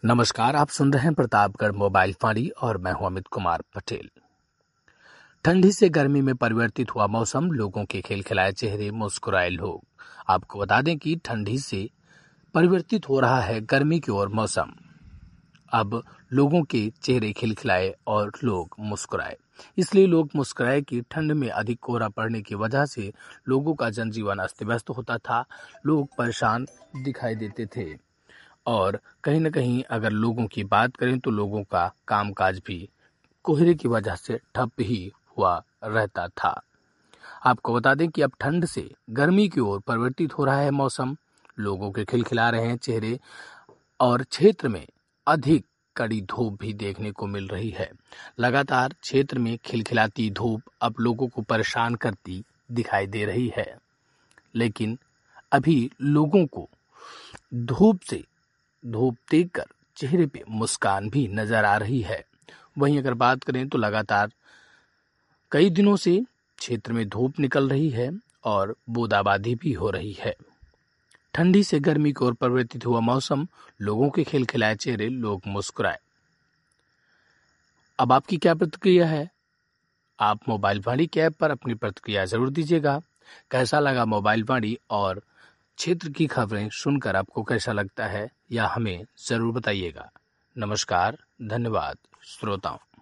नमस्कार, आप सुन रहे हैं प्रतापगढ़ मोबाइल वाणी और मैं हूं अमित कुमार पटेल। ठंडी से गर्मी में परिवर्तित हुआ मौसम, लोगों के खिलखिलाए चेहरे, मुस्कुराए लोग। आपको बता दें कि ठंडी से परिवर्तित हो रहा है गर्मी की ओर मौसम। अब लोगों के चेहरे खिलखिलाए और लोग मुस्कुराए। इसलिए लोग मुस्कुराए कि ठंड में अधिक कोहरा पड़ने की वजह से लोगों का जनजीवन अस्त व्यस्त होता था। लोग परेशान दिखाई देते थे और कहीं न कहीं अगर लोगों की बात करें तो लोगों का कामकाज भी कोहरे की वजह से ठप ही हुआ रहता था। आपको बता दें कि अब ठंड से गर्मी की ओर परिवर्तित हो रहा है मौसम। लोगों के खिलखिला रहे हैं चेहरे और क्षेत्र में अधिक कड़ी धूप भी देखने को मिल रही है। लगातार क्षेत्र में खिलखिलाती धूप अब लोगों को परेशान करती दिखाई दे रही है। लेकिन अभी लोगों को धूप देखकर चेहरे पे मुस्कान भी नजर आ रही है। वहीं अगर बात करें तो लगातार कई दिनों से क्षेत्र में धूप निकल रही है और बूंदाबांदी भी हो रही है। ठंडी से गर्मी की ओर परिवर्तित हुआ मौसम, लोगों के खिलखिलाए चेहरे, लोग मुस्कुराए। अब आपकी क्या प्रतिक्रिया है? आप मोबाइल वाणी के ऐप पर अपनी प्रतिक्रिया जरूर दीजिएगा। कैसा लगा मोबाइल वाणी और क्षेत्र की खबरें सुनकर आपको कैसा लगता है या हमें जरूर बताइएगा। नमस्कार, धन्यवाद श्रोताओं।